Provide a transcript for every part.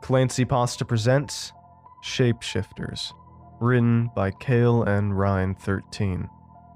Clancy Pasta presents Shapeshifters, written by Kale and Ryan 13.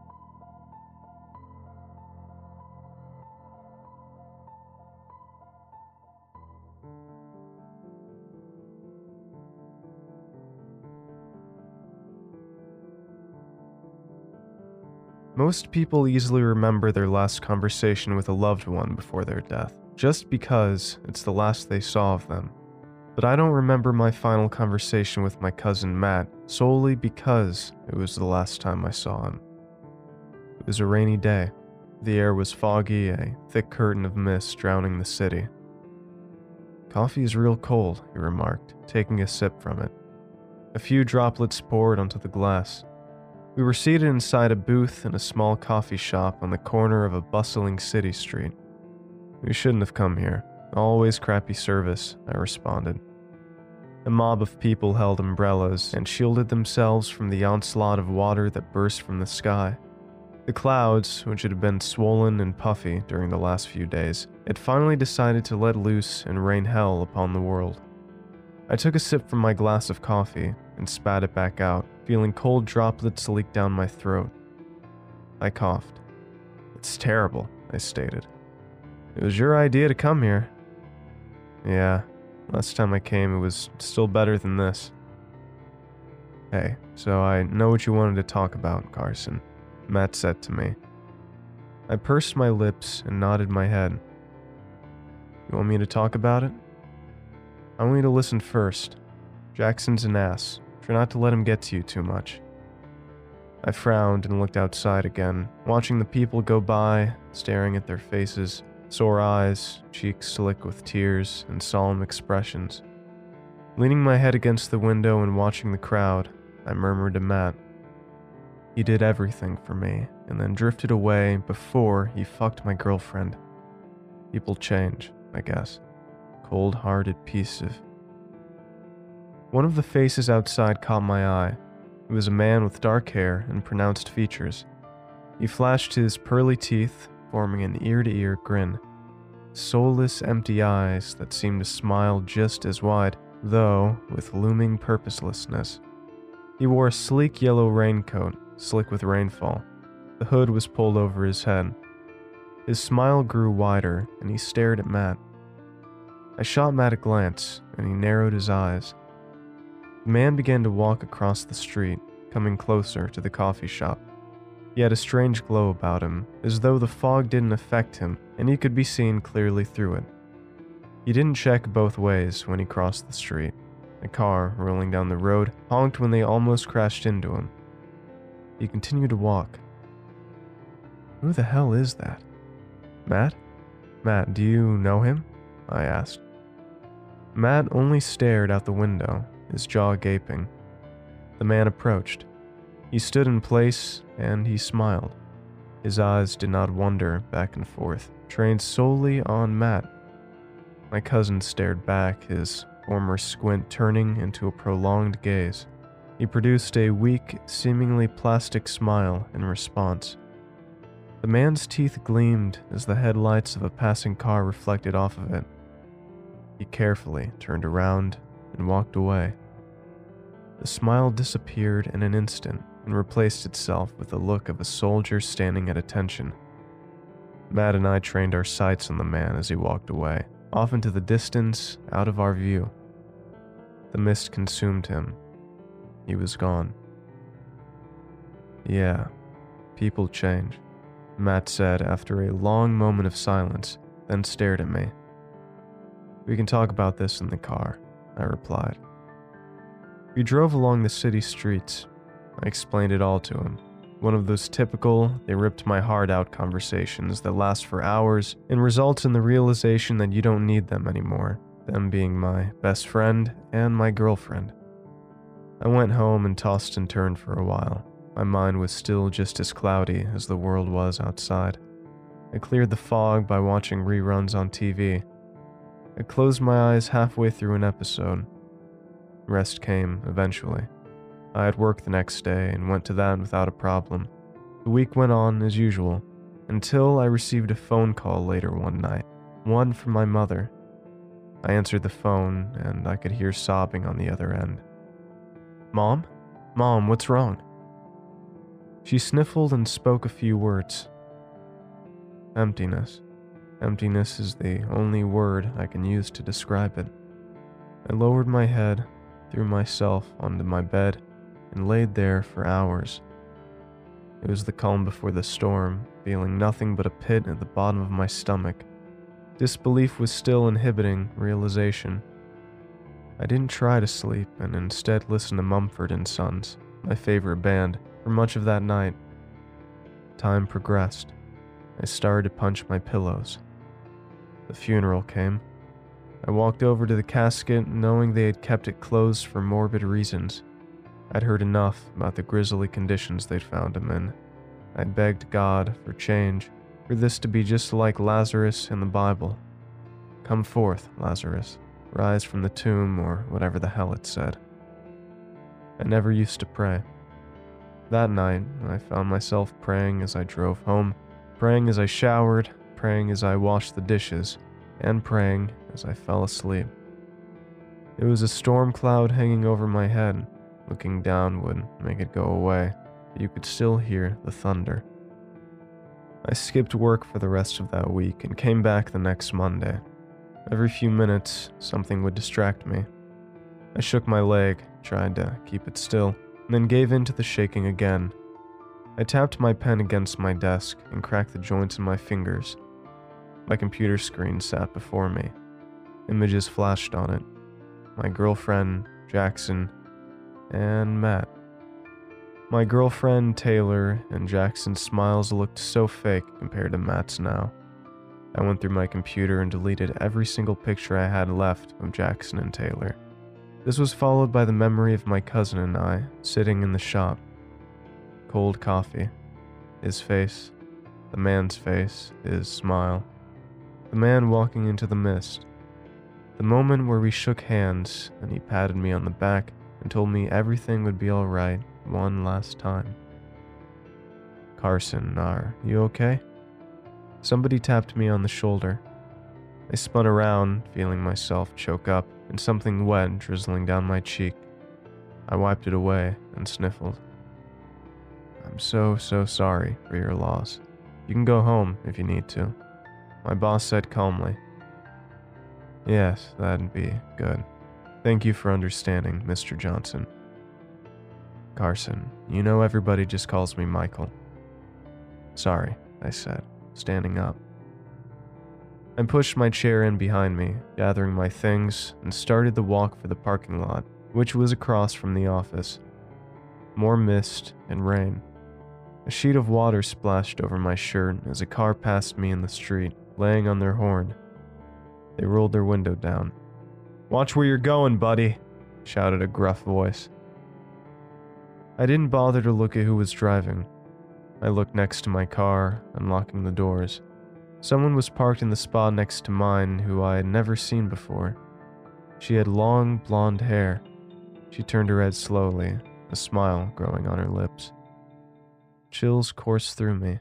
Most people easily remember their last conversation with a loved one before their death, just because it's the last they saw of them. But I don't remember my final conversation with my cousin Matt solely because it was the last time I saw him. It was a rainy day. The air was foggy, a thick curtain of mist drowning the city. "Coffee is real cold," he remarked, taking a sip from it. A few droplets poured onto the glass. We were seated inside a booth in a small coffee shop on the corner of a bustling city street. "We shouldn't have come here. Always crappy service," I responded. A mob of people held umbrellas and shielded themselves from the onslaught of water that burst from the sky. The clouds, which had been swollen and puffy during the last few days, had finally decided to let loose and rain hell upon the world. I took a sip from my glass of coffee and spat it back out, feeling cold droplets leak down my throat. I coughed. "It's terrible," I stated. "It was your idea to come here." "Yeah, last time I came it was still better than this." "Hey, so I know what you wanted to talk about, Carson," Matt said to me. I pursed my lips and nodded my head. "You want me to talk about it?" "I want you to listen first. Jackson's an ass. Try not to let him get to you too much." I frowned and looked outside again, watching the people go by, staring at their faces, sore eyes, cheeks slick with tears, and solemn expressions. Leaning my head against the window and watching the crowd, I murmured to Matt, "He did everything for me, and then drifted away before he fucked my girlfriend. People change, I guess. Cold-hearted piece of..." One of the faces outside caught my eye. It was a man with dark hair and pronounced features. He flashed his pearly teeth, forming an ear-to-ear grin. Soulless, empty eyes that seemed to smile just as wide, though with looming purposelessness. He wore a sleek yellow raincoat, slick with rainfall. The hood was pulled over his head. His smile grew wider, and he stared at Matt. I shot Matt a glance, and he narrowed his eyes. The man began to walk across the street, coming closer to the coffee shop. He had a strange glow about him, as though the fog didn't affect him and he could be seen clearly through it. He didn't check both ways when he crossed the street. A car, rolling down the road, honked when they almost crashed into him. He continued to walk. "Who the hell is that?" "Matt? Matt, do you know him?" I asked. Matt only stared out the window, his jaw gaping. The man approached. He stood in place, and he smiled. His eyes did not wander back and forth, trained solely on Matt. My cousin stared back, his former squint turning into a prolonged gaze. He produced a weak, seemingly plastic smile in response. The man's teeth gleamed as the headlights of a passing car reflected off of it. He carefully turned around and walked away. The smile disappeared in an instant and replaced itself with the look of a soldier standing at attention. Matt and I trained our sights on the man as he walked away, off into the distance, out of our view. The mist consumed him. He was gone. "Yeah, people change," Matt said after a long moment of silence, then stared at me. "We can talk about this in the car," I replied. We drove along the city streets. I explained it all to him. One of those typical, they ripped my heart out conversations that last for hours and results in the realization that you don't need them anymore, them being my best friend and my girlfriend. I went home and tossed and turned for a while. My mind was still just as cloudy as the world was outside. I cleared the fog by watching reruns on TV. I closed my eyes halfway through an episode. Rest came eventually. I had work the next day and went to that without a problem. The week went on as usual, until I received a phone call later one night, one from my mother. I answered the phone, and I could hear sobbing on the other end. "Mom? Mom, what's wrong?" She sniffled and spoke a few words. Emptiness. Emptiness is the only word I can use to describe it. I lowered my head, threw myself onto my bed, and laid there for hours. It was the calm before the storm, feeling nothing but a pit at the bottom of my stomach. Disbelief was still inhibiting realization. I didn't try to sleep and instead listened to Mumford & Sons, my favorite band, for much of that night. Time progressed. I started to punch my pillows. The funeral came. I walked over to the casket knowing they had kept it closed for morbid reasons. I'd heard enough about the grisly conditions they'd found him in. I begged God for change, for this to be just like Lazarus in the Bible. "Come forth, Lazarus. Rise from the tomb," or whatever the hell it said. I never used to pray. That night, I found myself praying as I drove home, praying as I showered, praying as I washed the dishes, and praying as I fell asleep. It was a storm cloud hanging over my head. Looking down would make it go away, but you could still hear the thunder. I skipped work for the rest of that week and came back the next Monday. Every few minutes, something would distract me. I shook my leg, tried to keep it still, and then gave in to the shaking again. I tapped my pen against my desk and cracked the joints in my fingers. My computer screen sat before me. Images flashed on it. My girlfriend, Jackson, and Matt. My girlfriend, Taylor, and Jackson's smiles looked so fake compared to Matt's now. I went through my computer and deleted every single picture I had left of Jackson and Taylor. This was followed by the memory of my cousin and I sitting in the shop. Cold coffee. His face. The man's face. His smile. The man walking into the mist. The moment where we shook hands and he patted me on the back and told me everything would be alright one last time. "Carson, are you okay?" Somebody tapped me on the shoulder. I spun around, feeling myself choke up and something wet drizzling down my cheek. I wiped it away and sniffled. "I'm so sorry for your loss. You can go home if you need to," my boss said calmly. "Yes, that'd be good. Thank you for understanding, Mr. Johnson." "Carson, you know everybody just calls me Michael." "Sorry," I said, standing up. I pushed my chair in behind me, gathering my things, and started the walk for the parking lot, which was across from the office. More mist and rain. A sheet of water splashed over my shirt as a car passed me in the street, laying on their horn. They rolled their window down. "Watch where you're going, buddy," shouted a gruff voice. I didn't bother to look at who was driving. I looked next to my car, unlocking the doors. Someone was parked in the spot next to mine who I had never seen before. She had long, blonde hair. She turned her head slowly, a smile growing on her lips. Chills coursed through me.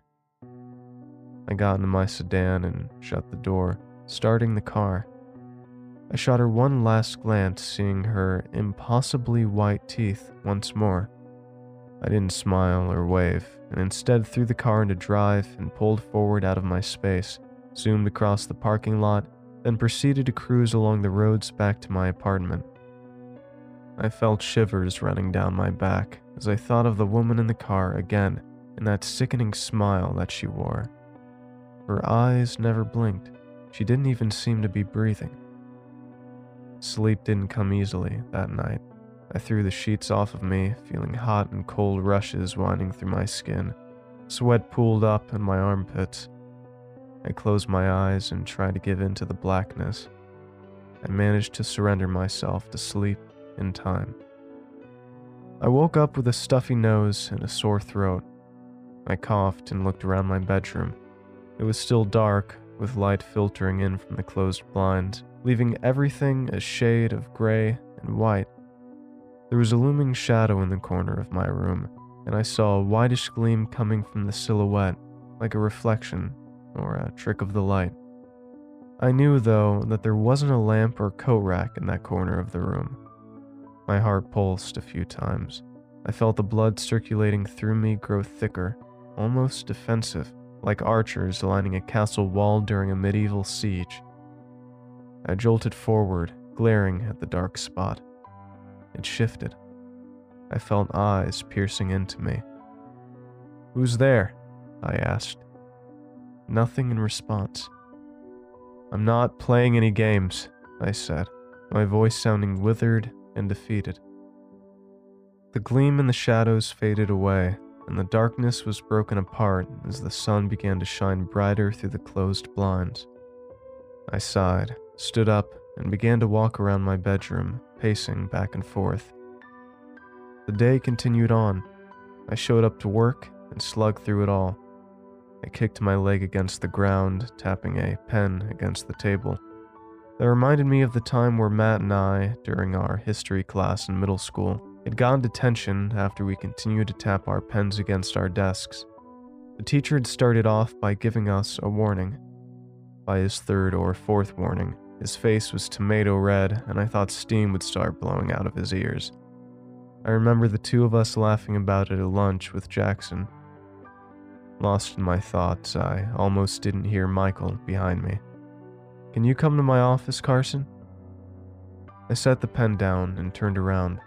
I got into my sedan and shut the door, starting the car. I shot her one last glance, seeing her impossibly white teeth once more. I didn't smile or wave, and instead threw the car into drive and pulled forward out of my space, zoomed across the parking lot, then proceeded to cruise along the roads back to my apartment. I felt shivers running down my back as I thought of the woman in the car again and that sickening smile that she wore. Her eyes never blinked. She didn't even seem to be breathing. Sleep didn't come easily that night. I threw the sheets off of me, feeling hot and cold rushes winding through my skin. Sweat pooled up in my armpits. I closed my eyes and tried to give in to the blackness. I managed to surrender myself to sleep in time. I woke up with a stuffy nose and a sore throat. I coughed and looked around my bedroom. It was still dark, with light filtering in from the closed blinds, leaving everything a shade of gray and white. There was a looming shadow in the corner of my room, and I saw a whitish gleam coming from the silhouette, like a reflection or a trick of the light. I knew, though, that there wasn't a lamp or coat rack in that corner of the room. My heart pulsed a few times. I felt the blood circulating through me grow thicker, almost defensive, like archers lining a castle wall during a medieval siege. I jolted forward, glaring at the dark spot. It shifted. I felt eyes piercing into me. "Who's there?" I asked. Nothing in response. "I'm not playing any games," I said, my voice sounding withered and defeated. The gleam in the shadows faded away, and the darkness was broken apart as the sun began to shine brighter through the closed blinds. I sighed, stood up, and began to walk around my bedroom, pacing back and forth. The day continued on. I showed up to work and slugged through it all. I kicked my leg against the ground, tapping a pen against the table. That reminded me of the time where Matt and I, during our history class in middle school, had gotten detention after we continued to tap our pens against our desks. The teacher had started off by giving us a warning. By his third or fourth warning, his face was tomato red, and I thought steam would start blowing out of his ears. I remember the two of us laughing about it at lunch with Jackson. Lost in my thoughts, I almost didn't hear Michael behind me. "Can you come to my office, Carson?" I set the pen down and turned around.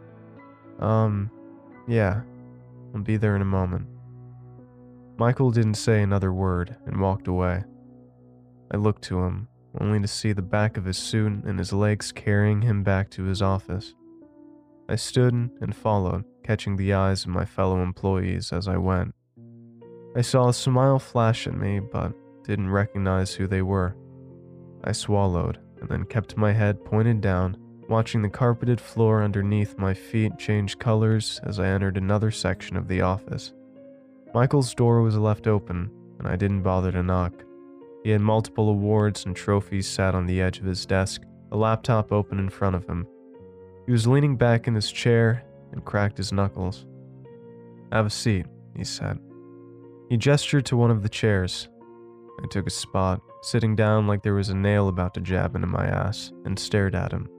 Yeah, I'll be there in a moment." Michael didn't say another word and walked away. I looked to him, only to see the back of his suit and his legs carrying him back to his office. I stood and followed, catching the eyes of my fellow employees as I went. I saw a smile flash at me, but didn't recognize who they were. I swallowed, and then kept my head pointed down, watching the carpeted floor underneath my feet change colors as I entered another section of the office. Michael's door was left open, and I didn't bother to knock. He had multiple awards and trophies sat on the edge of his desk, a laptop open in front of him. He was leaning back in his chair and cracked his knuckles. "Have a seat," he said. He gestured to one of the chairs. I took a spot, sitting down like there was a nail about to jab into my ass, and stared at him.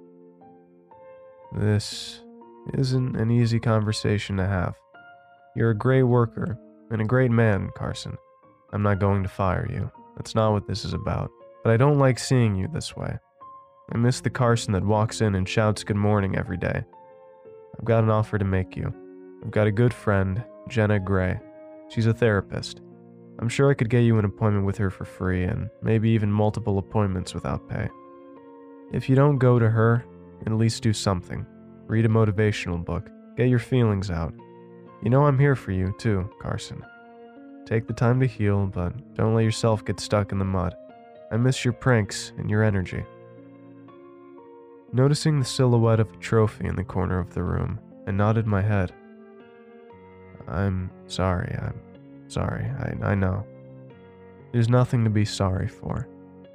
"This isn't an easy conversation to have. You're a great worker and a great man, Carson. I'm not going to fire you. That's not what this is about. But I don't like seeing you this way. I miss the Carson that walks in and shouts good morning every day. I've got an offer to make you. I've got a good friend, Jenna Gray. She's a therapist. I'm sure I could get you an appointment with her for free and maybe even multiple appointments without pay. If you don't go to her, at least do something. Read a motivational book. Get your feelings out. You know I'm here for you too, Carson. Take the time to heal, but don't let yourself get stuck in the mud. I miss your pranks and your energy." Noticing the silhouette of a trophy in the corner of the room, I nodded my head. I'm sorry. I know. There's nothing to be sorry for."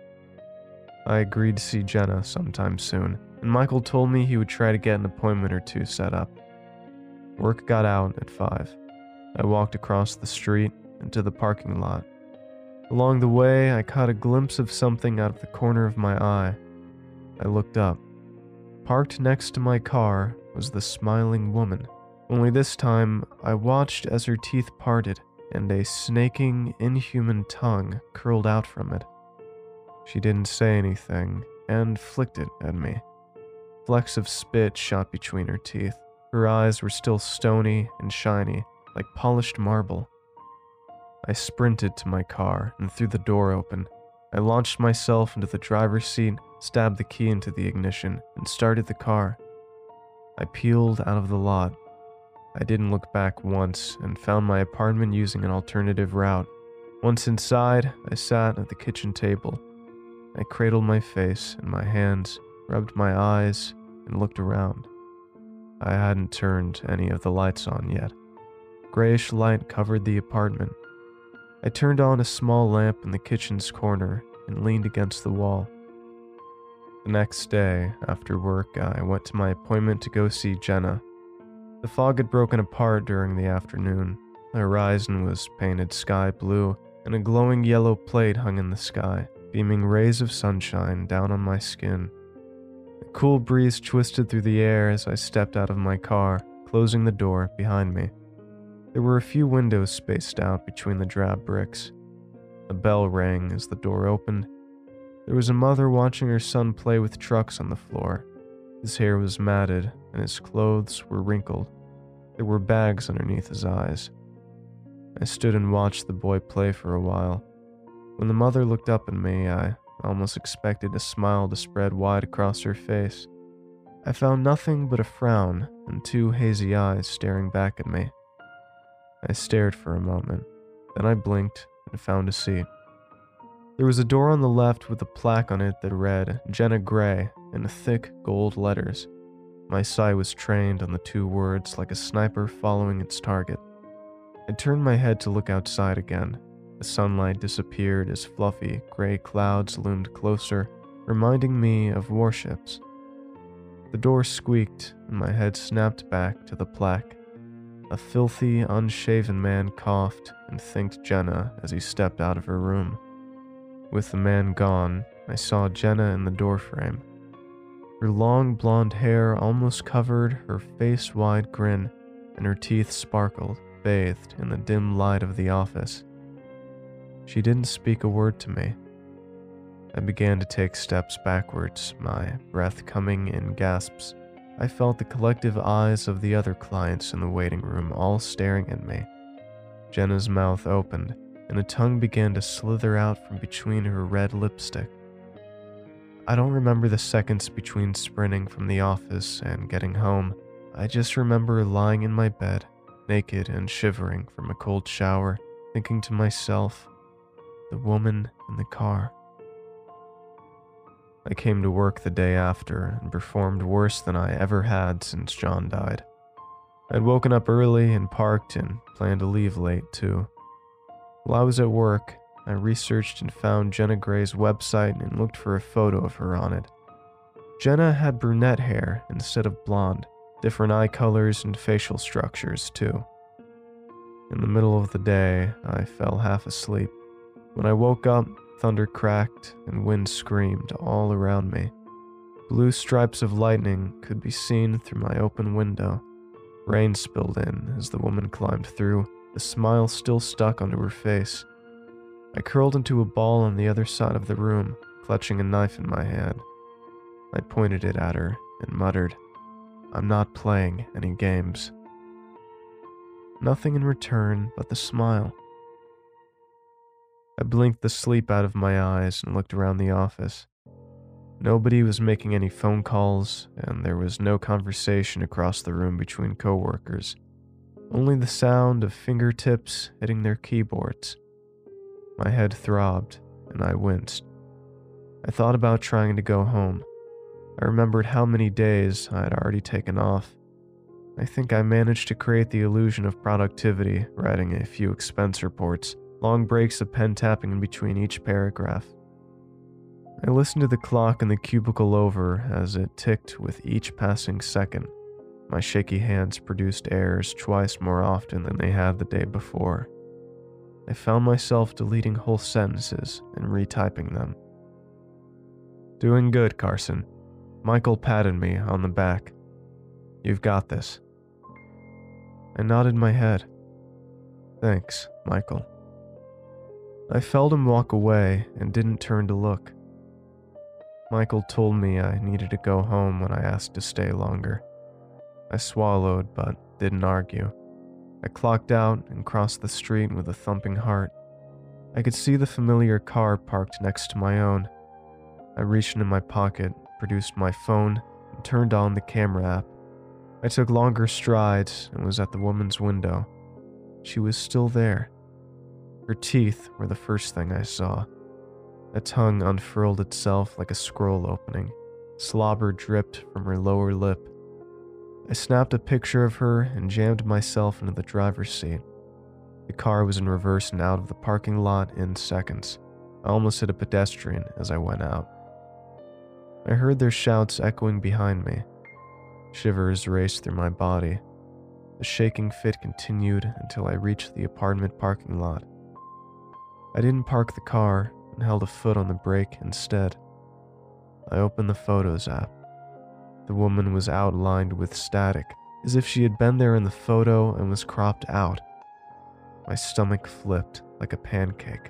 I agreed to see Jenna sometime soon, and Michael told me he would try to get an appointment or two set up. Work got out at 5. I walked across the street into the parking lot. Along the way, I caught a glimpse of something out of the corner of my eye. I looked up. Parked next to my car was the smiling woman. Only this time, I watched as her teeth parted and a snaking, inhuman tongue curled out from it. She didn't say anything and flicked it at me. Flecks of spit shot between her teeth. Her eyes were still stony and shiny, like polished marble. I sprinted to my car and threw the door open. I launched myself into the driver's seat, stabbed the key into the ignition, and started the car. I peeled out of the lot. I didn't look back once and found my apartment using an alternative route. Once inside, I sat at the kitchen table. I cradled my face in my hands, rubbed my eyes, and looked around. I hadn't turned any of the lights on yet. Grayish light covered the apartment. I turned on a small lamp in the kitchen's corner and leaned against the wall. The next day, after work, I went to my appointment to go see Jenna. The fog had broken apart during the afternoon. The horizon was painted sky blue, and a glowing yellow plate hung in the sky. beaming rays of sunshine down on my skin. A cool breeze twisted through the air as I stepped out of my car, closing the door behind me. There were a few windows spaced out between the drab bricks. A bell rang as the door opened. There was a mother watching her son play with trucks on the floor. His hair was matted, and his clothes were wrinkled. There were bags underneath his eyes. I stood and watched the boy play for a while. When the mother looked up at me, I almost expected a smile to spread wide across her face. I found nothing but a frown and two hazy eyes staring back at me. I stared for a moment, then I blinked and found a seat. There was a door on the left with a plaque on it that read Jenna Gray in thick gold letters. My sight was trained on the two words like a sniper following its target. I turned my head to look outside again. The sunlight disappeared as fluffy, gray clouds loomed closer, reminding me of warships. The door squeaked, and my head snapped back to the plaque. A filthy, unshaven man coughed and thanked Jenna as he stepped out of her room. With the man gone, I saw Jenna in the doorframe. Her long blonde hair almost covered her face-wide grin, and her teeth sparkled, bathed in the dim light of the office. She didn't speak a word to me. I began to take steps backwards, my breath coming in gasps. I felt the collective eyes of the other clients in the waiting room all staring at me. Jenna's mouth opened, and a tongue began to slither out from between her red lipstick. I don't remember the seconds between sprinting from the office and getting home. I just remember lying in my bed, naked and shivering from a cold shower, thinking to myself, the woman in the car. I came to work the day after and performed worse than I ever had since John died. I'd woken up early and parked and planned to leave late too. While I was at work, I researched and found Jenna Gray's website and looked for a photo of her on it. Jenna had brunette hair instead of blonde, different eye colors and facial structures too. In the middle of the day, I fell half asleep. When I woke up, thunder cracked and wind screamed all around me. Blue stripes of lightning could be seen through my open window. Rain spilled in as the woman climbed through, the smile still stuck onto her face. I curled into a ball on the other side of the room, clutching a knife in my hand. I pointed it at her and muttered, "I'm not playing any games." Nothing in return but the smile. I blinked the sleep out of my eyes and looked around the office. Nobody was making any phone calls, and there was no conversation across the room between coworkers. Only the sound of fingertips hitting their keyboards. My head throbbed, and I winced. I thought about trying to go home. I remembered how many days I had already taken off. I think I managed to create the illusion of productivity, writing a few expense reports, long breaks of pen tapping in between each paragraph. I listened to the clock in the cubicle over as it ticked with each passing second. My shaky hands produced errors twice more often than they had the day before. I found myself deleting whole sentences and retyping them. "Doing good, Carson." Michael patted me on the back. "You've got this." I nodded my head. "Thanks, Michael." I felt him walk away and didn't turn to look. Michael told me I needed to go home when I asked to stay longer. I swallowed but didn't argue. I clocked out and crossed the street with a thumping heart. I could see the familiar car parked next to my own. I reached into my pocket, produced my phone, and turned on the camera app. I took longer strides and was at the woman's window. She was still there. Her teeth were the first thing I saw. A tongue unfurled itself like a scroll opening. Slobber dripped from her lower lip. I snapped a picture of her and jammed myself into the driver's seat. The car was in reverse and out of the parking lot in seconds. I almost hit a pedestrian as I went out. I heard their shouts echoing behind me. Shivers raced through my body. The shaking fit continued until I reached the apartment parking lot. I didn't park the car, and held a foot on the brake instead. I opened the Photos app. The woman was outlined with static, as if she had been there in the photo and was cropped out. My stomach flipped like a pancake.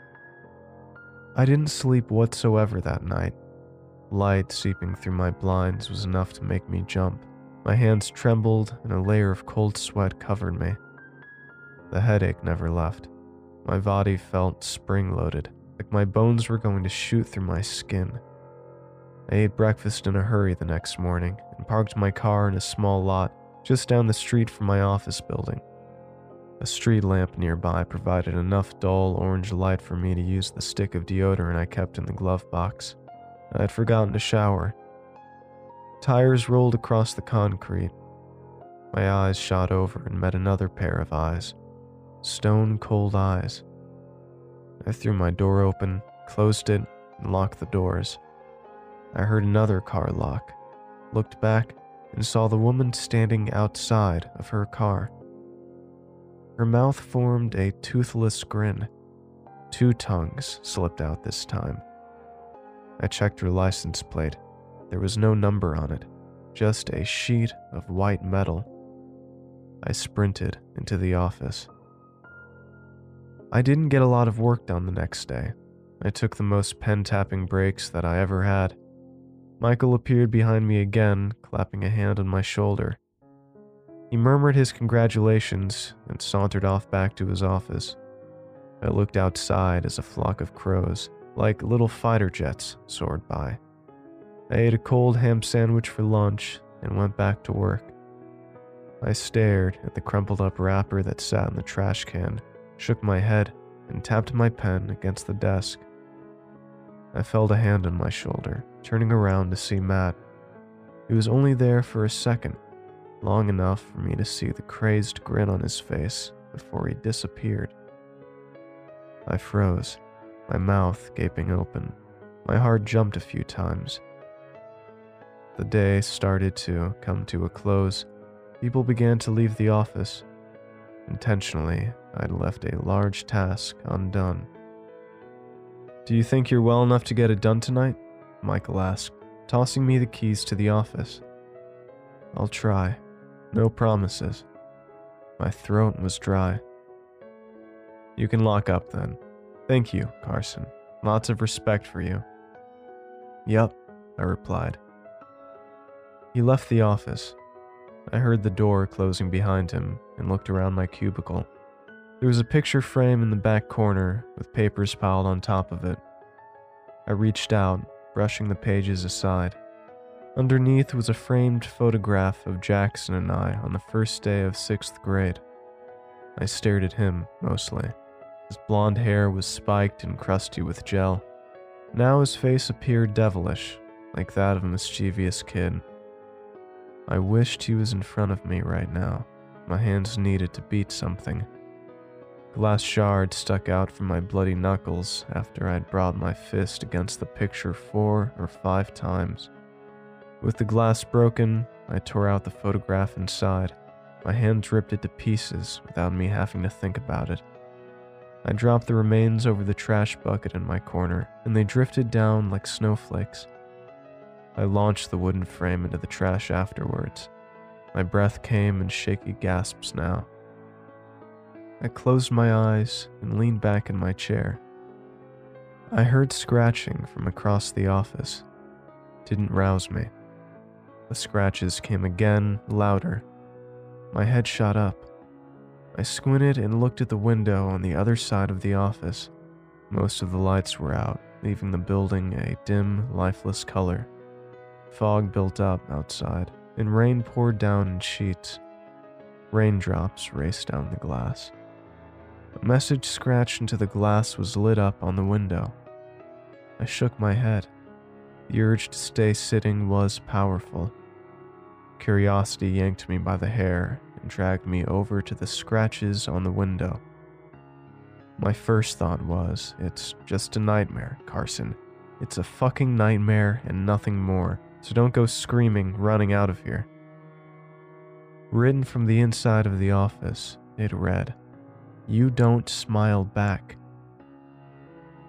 I didn't sleep whatsoever that night. Light seeping through my blinds was enough to make me jump. My hands trembled and a layer of cold sweat covered me. The headache never left. My body felt spring-loaded, like my bones were going to shoot through my skin. I ate breakfast in a hurry the next morning and parked my car in a small lot just down the street from my office building. A street lamp nearby provided enough dull orange light for me to use the stick of deodorant I kept in the glove box. I had forgotten to shower. Tires rolled across the concrete. My eyes shot over and met another pair of eyes. Stone-cold eyes. I threw my door open, closed it, and locked the doors. I heard another car lock, looked back, and saw the woman standing outside of her car. Her mouth formed a toothless grin. 2 tongues slipped out this time. I checked her license plate. There was no number on it, just a sheet of white metal. I sprinted into the office. I didn't get a lot of work done the next day. I took the most pen-tapping breaks that I ever had. Michael appeared behind me again, clapping a hand on my shoulder. He murmured his congratulations and sauntered off back to his office. I looked outside as a flock of crows, like little fighter jets, soared by. I ate a cold ham sandwich for lunch and went back to work. I stared at the crumpled up wrapper that sat in the trash can, shook my head, and tapped my pen against the desk. I felt a hand on my shoulder, turning around to see Matt. He was only there for a second, long enough for me to see the crazed grin on his face before he disappeared. I froze, my mouth gaping open. My heart jumped a few times. The day started to come to a close. People began to leave the office. Intentionally, I'd left a large task undone. "Do you think you're well enough to get it done tonight?" Michael asked, tossing me the keys to the office. "I'll try. No promises." My throat was dry. "You can lock up then. Thank you, Carson. Lots of respect for you." "Yup," I replied. He left the office. I heard the door closing behind him and looked around my cubicle. There was a picture frame in the back corner with papers piled on top of it. I reached out, brushing the pages aside. Underneath was a framed photograph of Jackson and I on the first day of 6th grade. I stared at him, mostly. His blonde hair was spiked and crusty with gel. Now his face appeared devilish, like that of a mischievous kid. I wished he was in front of me right now. My hands needed to beat something. Glass shards stuck out from my bloody knuckles after I'd brought my fist against the picture 4 or 5 times. With the glass broken, I tore out the photograph inside. My hands ripped it to pieces without me having to think about it. I dropped the remains over the trash bucket in my corner, and they drifted down like snowflakes. I launched the wooden frame into the trash afterwards. My breath came in shaky gasps now. I closed my eyes and leaned back in my chair. I heard scratching from across the office. Didn't rouse me. The scratches came again, louder. My head shot up. I squinted and looked at the window on the other side of the office. Most of the lights were out, leaving the building a dim, lifeless color. Fog built up outside, and rain poured down in sheets. Raindrops raced down the glass. A message scratched into the glass was lit up on the window. I shook my head. The urge to stay sitting was powerful. Curiosity yanked me by the hair and dragged me over to the scratches on the window. My first thought was, it's just a nightmare, Carson. It's a fucking nightmare and nothing more, so don't go screaming, running out of here. Written from the inside of the office, it read, "You don't smile back."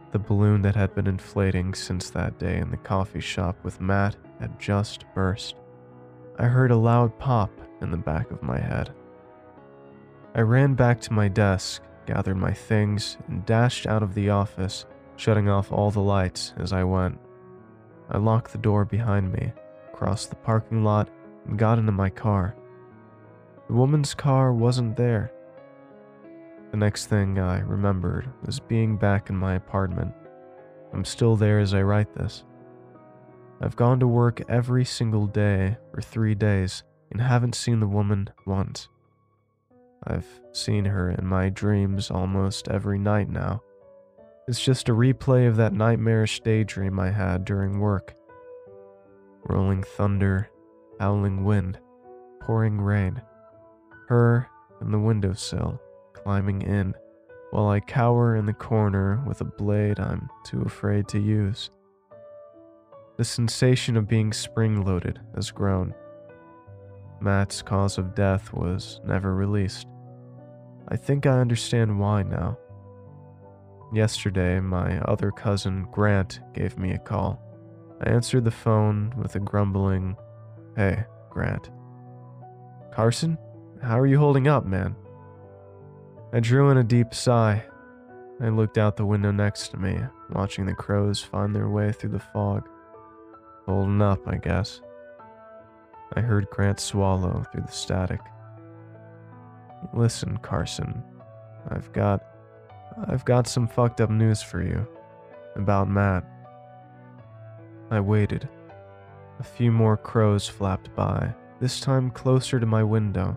The balloon that had been inflating since that day in the coffee shop with Matt had just burst. I heard a loud pop in the back of my head. I ran back to my desk, gathered my things, and dashed out of the office, shutting off all the lights as I went. I locked the door behind me, crossed the parking lot, and got into my car. The woman's car wasn't there. The next thing I remembered was being back in my apartment. I'm still there as I write this. I've gone to work every single day for 3 days and haven't seen the woman once. I've seen her in my dreams almost every night now. It's just a replay of that nightmarish daydream I had during work. Rolling thunder, howling wind, pouring rain. Her in the windowsill, climbing in, while I cower in the corner with a blade I'm too afraid to use. The sensation of being spring-loaded has grown. Matt's cause of death was never released. I think I understand why now. Yesterday, my other cousin, Grant, gave me a call. I answered the phone with a grumbling, "Hey, Grant." "Carson, how are you holding up, man?" I drew in a deep sigh. I looked out the window next to me, watching the crows find their way through the fog. Holding up, I guess. I heard Grant swallow through the static. "Listen, Carson, I've got some fucked up news for you. About Matt." I waited. A few more crows flapped by, this time closer to my window.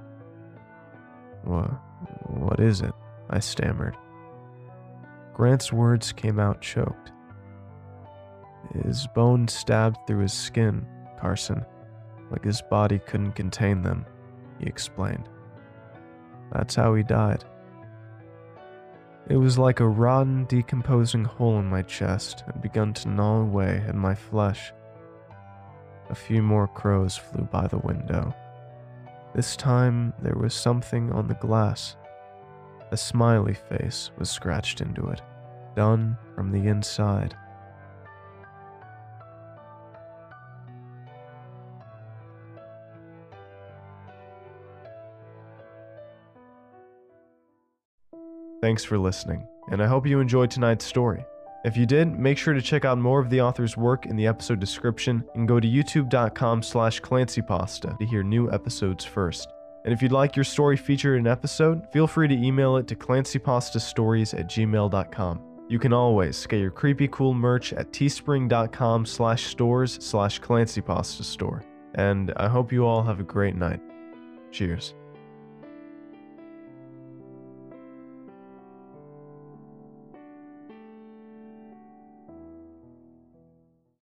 What is it?" I stammered. Grant's words came out choked. "His bone stabbed through his skin, Carson, like his body couldn't contain them," he explained. "That's how he died." It was like a rotten, decomposing hole in my chest had begun to gnaw away at my flesh. A few more crows flew by the window. This time, there was something on the glass. A smiley face was scratched into it, done from the inside. Thanks for listening, and I hope you enjoyed tonight's story. If you did, make sure to check out more of the author's work in the episode description and go to youtube.com/clancypasta to hear new episodes first. And if you'd like your story featured in an episode, feel free to email it to clancypastastories@gmail.com. You can always get your creepy cool merch at teespring.com/stores/clancypastastore. And I hope you all have a great night. Cheers.